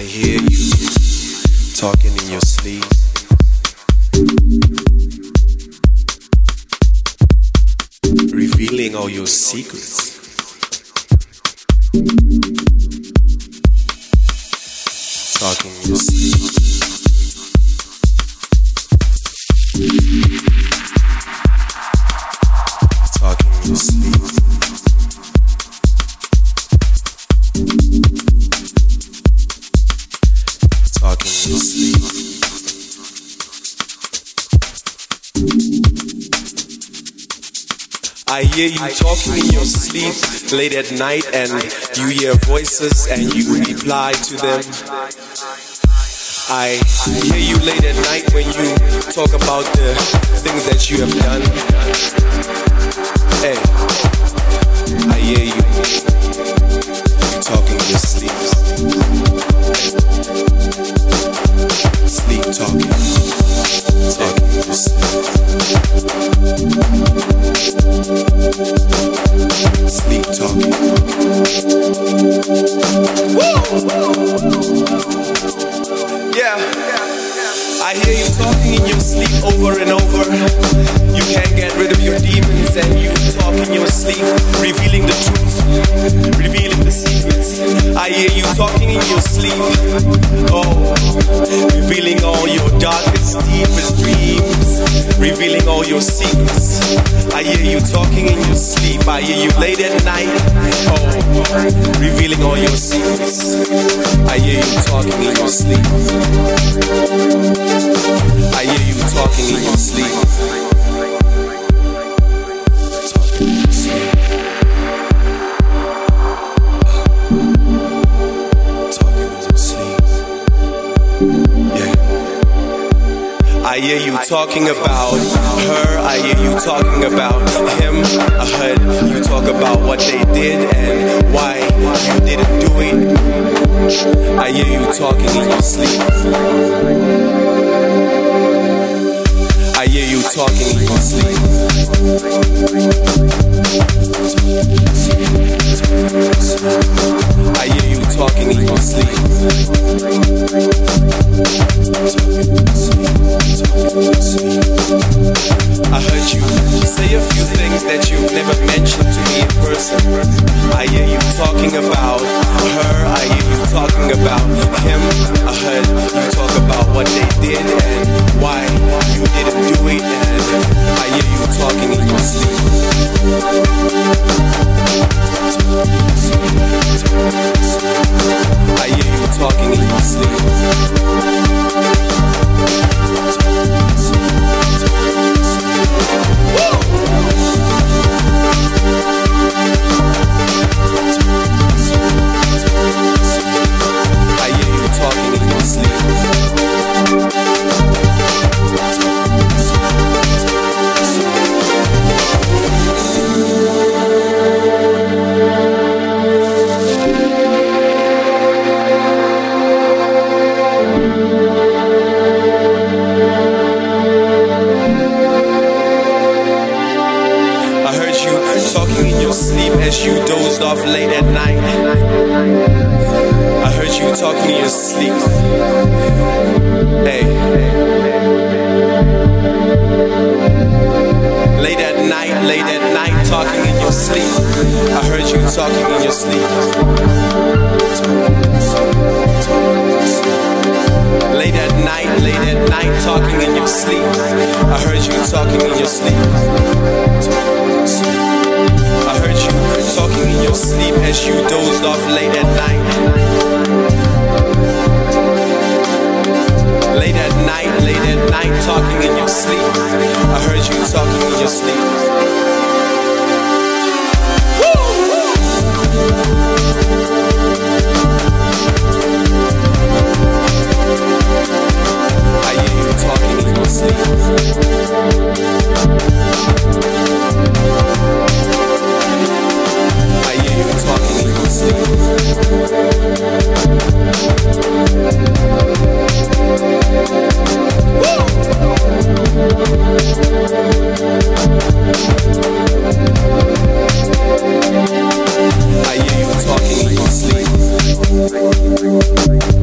I hear you talking in your sleep. Revealing all your secrets. Talking in your sleep. Talking in your sleep. Talking in your sleep. I hear you talking in your sleep late at night, and you hear voices and you reply to them. I hear you late at night when you talk about the things that you have done. Hey, I hear you. You talking in your sleep. Sleep talking. Talking in your sleep. Sleep talking. Yeah, I hear you talking in your sleep over and over. You can't get rid of your demons, and you talk in your sleep, revealing the truth, revealing the secrets. I hear you talking in your sleep, oh, revealing all your darkest, deepest dreams, revealing all your secrets. I hear you talking in your sleep. I hear you late at night, oh, revealing all your secrets. I hear you talking in your sleep. I hear you talking in your sleep. Talking in your sleep. Talking in your sleep. Yeah. I hear you talking about her. I hear you talking about him. I heard you talk about what they did and why you didn't do it. I hear you talking in your sleep. I hear you talking in your sleep. I hear you talking in your sleep. I heard you say a few things that you've never mentioned to me in person. I hear you talking about her. I hear you talking about him. I heard you talk about what they did and why you didn't do it. And I hear you talking in your sleep. I hear you talking in your sleep. I hear you talking in your sleep. I heard you talking in your sleep as you dozed off late at night. I heard you talking in your sleep. Hey. Late at night, talking in your sleep. I heard you talking in your sleep. Late at night, talking in your sleep. I heard you talking in your sleep. I heard you talking in your sleep as you dozed off late at night. Late at night, talking in your sleep. I heard you talking in your sleep. I hear you talking in your sleep. I hear you talking in your sleep. I hear you talking in your sleep.